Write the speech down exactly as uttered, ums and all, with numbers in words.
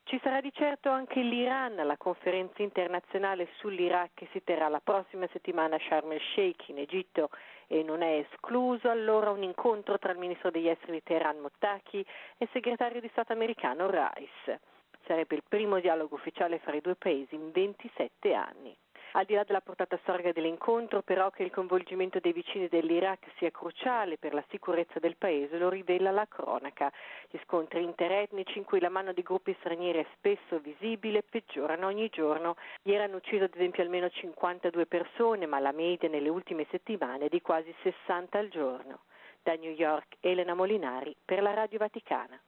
Ci sarà di certo anche l'Iran alla conferenza internazionale sull'Iraq che si terrà la prossima settimana a Sharm el-Sheikh in Egitto e non è escluso allora un incontro tra il ministro degli esteri di Teheran Mottaki e il segretario di Stato americano Rice. Sarebbe il primo dialogo ufficiale fra i due paesi in ventisette anni. Al di là della portata storica dell'incontro, però, che il coinvolgimento dei vicini dell'Iraq sia cruciale per la sicurezza del paese lo rivela la cronaca. Gli scontri interetnici in cui la mano di gruppi stranieri è spesso visibile peggiorano ogni giorno. Ieri hanno ucciso ad esempio almeno cinquantadue persone, ma la media nelle ultime settimane è di quasi sessanta al giorno. Da New York, Elena Molinari per la Radio Vaticana.